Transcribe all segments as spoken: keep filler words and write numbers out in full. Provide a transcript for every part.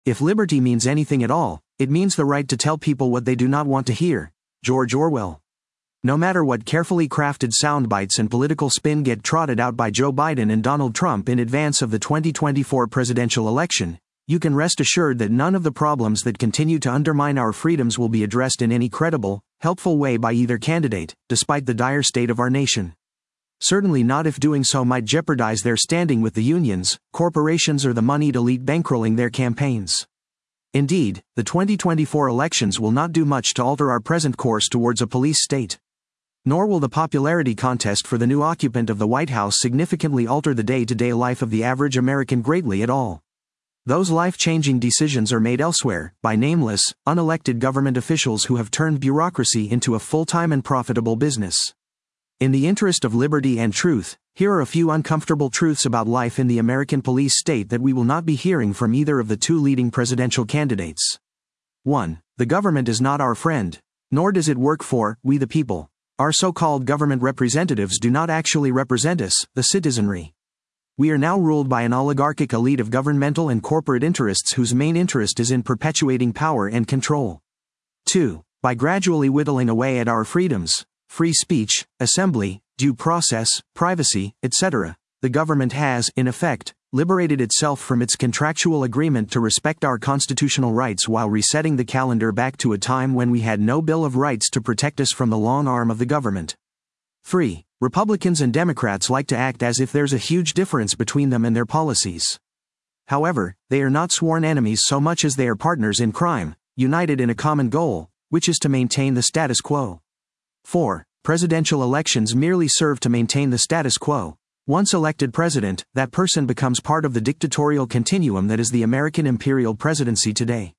If liberty means anything at all, it means the right to tell people what they do not want to hear. George Orwell. No matter what carefully crafted soundbites and political spin get trotted out by Joe Biden and Donald Trump in advance of the twenty twenty-four presidential election, you can rest assured that none of the problems that continue to undermine our freedoms will be addressed in any credible, helpful way by either candidate, despite the dire state of our nation. Certainly not if doing so might jeopardize their standing with the unions, corporations, or the moneyed elite bankrolling their campaigns. Indeed, the twenty twenty-four elections will not do much to alter our present course towards a police state. Nor will the popularity contest for the new occupant of the White House significantly alter the day-to-day life of the average American greatly at all. Those life-changing decisions are made elsewhere, by nameless, unelected government officials who have turned bureaucracy into a full-time and profitable business. In the interest of liberty and truth, here are a few uncomfortable truths about life in the American police state that we will not be hearing from either of the two leading presidential candidates. one. The government is not our friend. Nor does it work for we the people. Our so-called government representatives do not actually represent us, the citizenry. We are now ruled by an oligarchic elite of governmental and corporate interests whose main interest is in perpetuating power and control. two. By gradually whittling away at our freedoms, free speech, assembly, due process, privacy, et cetera, the government has, in effect, liberated itself from its contractual agreement to respect our constitutional rights while resetting the calendar back to a time when we had no Bill of Rights to protect us from the long arm of the government. three. Republicans and Democrats like to act as if there's a huge difference between them and their policies. However, they are not sworn enemies so much as they are partners in crime, united in a common goal, which is to maintain the status quo. four. Presidential elections merely serve to maintain the status quo. Once elected president, that person becomes part of the dictatorial continuum that is the American imperial presidency today.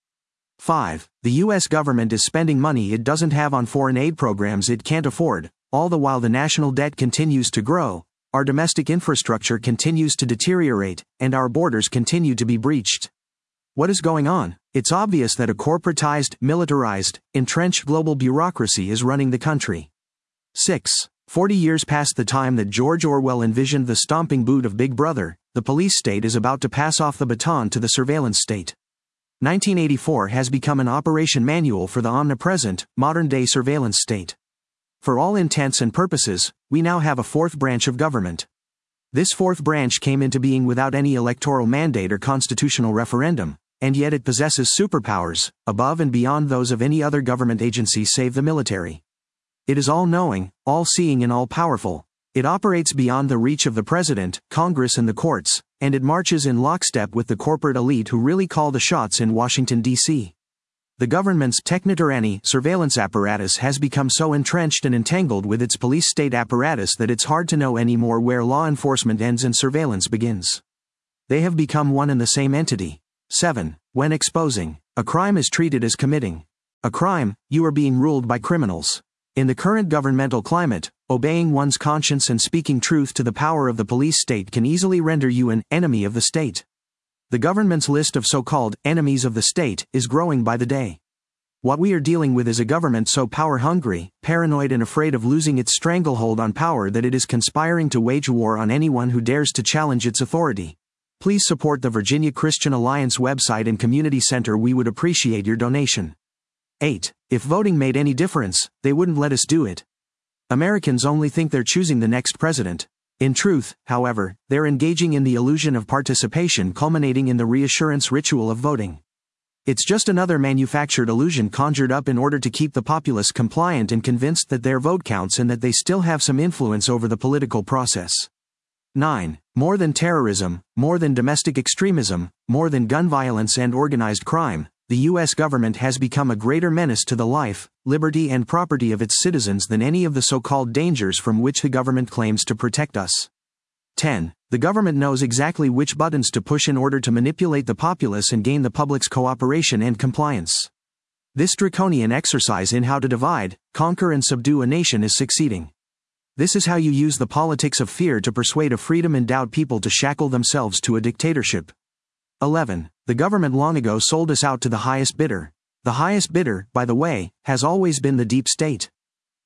five. The U S government is spending money it doesn't have on foreign aid programs it can't afford, all the while the national debt continues to grow, our domestic infrastructure continues to deteriorate, and our borders continue to be breached. What is going on? It's obvious that a corporatized, militarized, entrenched global bureaucracy is running the country. six. Forty years past the time that George Orwell envisioned the stomping boot of Big Brother, the police state is about to pass off the baton to the surveillance state. nineteen eighty-four has become an operation manual for the omnipresent, modern-day surveillance state. For all intents and purposes, we now have a fourth branch of government. This fourth branch came into being without any electoral mandate or constitutional referendum, and yet it possesses superpowers, above and beyond those of any other government agency save the military. It is all-knowing, all-seeing and all-powerful. It operates beyond the reach of the president, Congress and the courts, and it marches in lockstep with the corporate elite who really call the shots in Washington, D C The government's techno-tyranny surveillance apparatus has become so entrenched and entangled with its police state apparatus that it's hard to know anymore where law enforcement ends and surveillance begins. They have become one and the same entity. seven. When exposing a crime is treated as committing a crime, you are being ruled by criminals. In the current governmental climate, obeying one's conscience and speaking truth to the power of the police state can easily render you an enemy of the state. The government's list of so-called enemies of the state is growing by the day. What we are dealing with is a government so power-hungry, paranoid and afraid of losing its stranglehold on power that it is conspiring to wage war on anyone who dares to challenge its authority. Please support the Virginia Christian Alliance website and community center. We would appreciate your donation. eight. If voting made any difference, they wouldn't let us do it. Americans only think they're choosing the next president. In truth, however, they're engaging in the illusion of participation culminating in the reassurance ritual of voting. It's just another manufactured illusion conjured up in order to keep the populace compliant and convinced that their vote counts and that they still have some influence over the political process. nine. More than terrorism, more than domestic extremism, more than gun violence and organized crime, the U S government has become a greater menace to the life, liberty and property of its citizens than any of the so-called dangers from which the government claims to protect us. ten. The government knows exactly which buttons to push in order to manipulate the populace and gain the public's cooperation and compliance. This draconian exercise in how to divide, conquer and subdue a nation is succeeding. This is how you use the politics of fear to persuade a freedom-endowed people to shackle themselves to a dictatorship. eleven. The government long ago sold us out to the highest bidder. The highest bidder, by the way, has always been the deep state.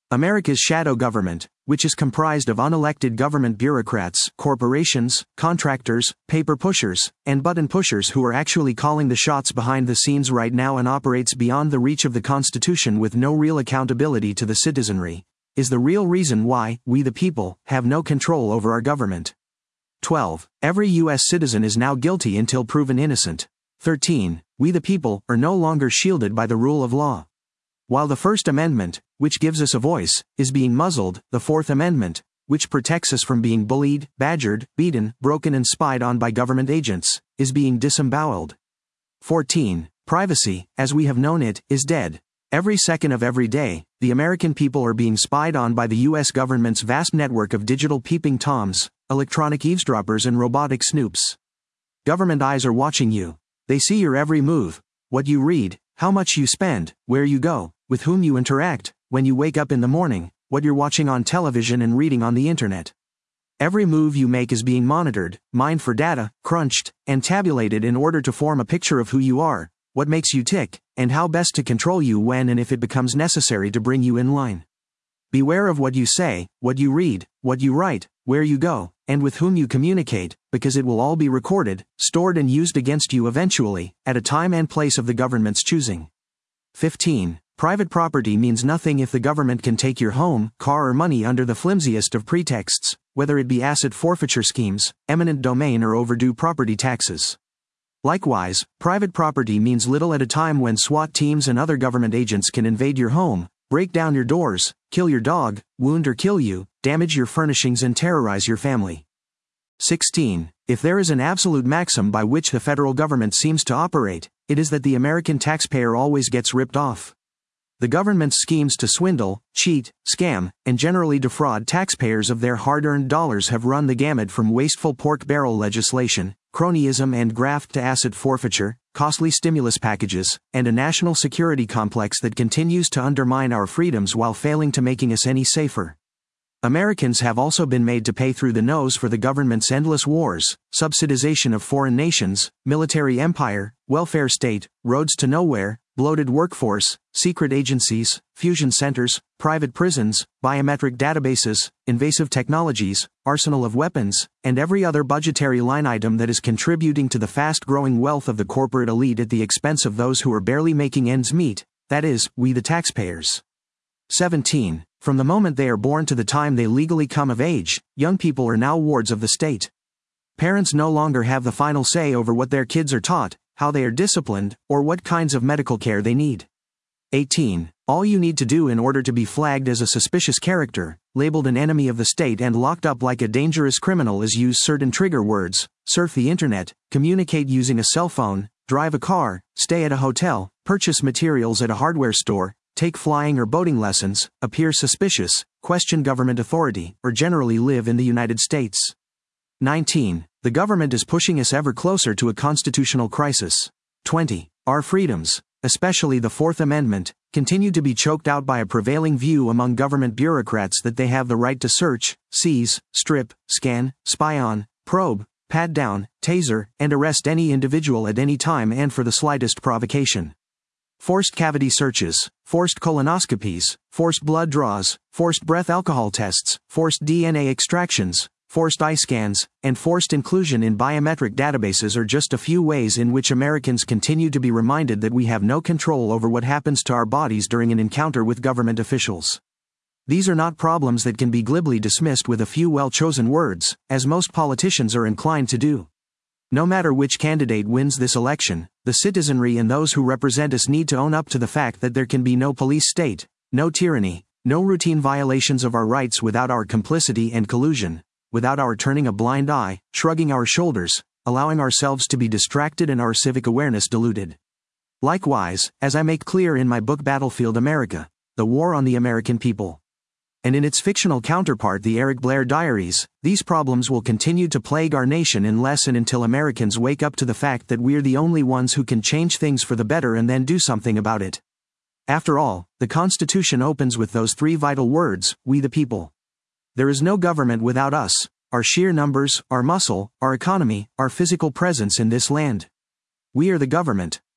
America's shadow government, which is comprised of unelected government bureaucrats, corporations, contractors, paper pushers, and button pushers who are actually calling the shots behind the scenes right now and operates beyond the reach of the Constitution with no real accountability to the citizenry, is the real reason why we the people have no control over our government. twelve. Every U S citizen is now guilty until proven innocent. thirteen. We the people are no longer shielded by the rule of law. While the First Amendment, which gives us a voice, is being muzzled, the Fourth Amendment, which protects us from being bullied, badgered, beaten, broken and spied on by government agents, is being disemboweled. fourteen. Privacy, as we have known it, is dead. Every second of every day, the American people are being spied on by the U S government's vast network of digital peeping toms, electronic eavesdroppers and robotic snoops. Government eyes are watching you. They see your every move, what you read, how much you spend, where you go, with whom you interact, when you wake up in the morning, what you're watching on television and reading on the internet. Every move you make is being monitored, mined for data, crunched, and tabulated in order to form a picture of who you are, what makes you tick, and how best to control you when and if it becomes necessary to bring you in line. Beware of what you say, what you read, what you write, where you go, and with whom you communicate, because it will all be recorded, stored and used against you eventually, at a time and place of the government's choosing. fifteen. Private property means nothing if the government can take your home, car or money under the flimsiest of pretexts, whether it be asset forfeiture schemes, eminent domain or overdue property taxes. Likewise, private property means little at a time when SWAT teams and other government agents can invade your home, break down your doors, kill your dog, wound or kill you, damage your furnishings and terrorize your family. sixteen. If there is an absolute maxim by which the federal government seems to operate, it is that the American taxpayer always gets ripped off. The government's schemes to swindle, cheat, scam, and generally defraud taxpayers of their hard-earned dollars have run the gamut from wasteful pork barrel legislation, cronyism and graft to asset forfeiture, costly stimulus packages, and a national security complex that continues to undermine our freedoms while failing to making us any safer. Americans have also been made to pay through the nose for the government's endless wars, subsidization of foreign nations, military empire, welfare state, roads to nowhere, bloated workforce, secret agencies, fusion centers, private prisons, biometric databases, invasive technologies, arsenal of weapons, and every other budgetary line item that is contributing to the fast-growing wealth of the corporate elite at the expense of those who are barely making ends meet, that is, we the taxpayers. seventeen. From the moment they are born to the time they legally come of age, young people are now wards of the state. Parents no longer have the final say over what their kids are taught, how they are disciplined, or what kinds of medical care they need. eighteen. All you need to do in order to be flagged as a suspicious character, labeled an enemy of the state and locked up like a dangerous criminal is use certain trigger words, surf the internet, communicate using a cell phone, drive a car, stay at a hotel, purchase materials at a hardware store, take flying or boating lessons, appear suspicious, question government authority, or generally live in the United States. nineteen. The government is pushing us ever closer to a constitutional crisis. twenty. Our freedoms, especially the Fourth Amendment, continue to be choked out by a prevailing view among government bureaucrats that they have the right to search, seize, strip, scan, spy on, probe, pat down, taser, and arrest any individual at any time and for the slightest provocation. Forced cavity searches, forced colonoscopies, forced blood draws, forced breath alcohol tests, forced D N A extractions, forced eye scans, and forced inclusion in biometric databases are just a few ways in which Americans continue to be reminded that we have no control over what happens to our bodies during an encounter with government officials. These are not problems that can be glibly dismissed with a few well-chosen words, as most politicians are inclined to do. No matter which candidate wins this election, the citizenry and those who represent us need to own up to the fact that there can be no police state, no tyranny, no routine violations of our rights without our complicity and collusion, without our turning a blind eye, shrugging our shoulders, allowing ourselves to be distracted and our civic awareness diluted. Likewise, as I make clear in my book Battlefield America, The War on the American People, and in its fictional counterpart The Eric Blair Diaries, these problems will continue to plague our nation unless and until Americans wake up to the fact that we're the only ones who can change things for the better and then do something about it. After all, the Constitution opens with those three vital words, we the people. There is no government without us, our sheer numbers, our muscle, our economy, our physical presence in this land. We are the government,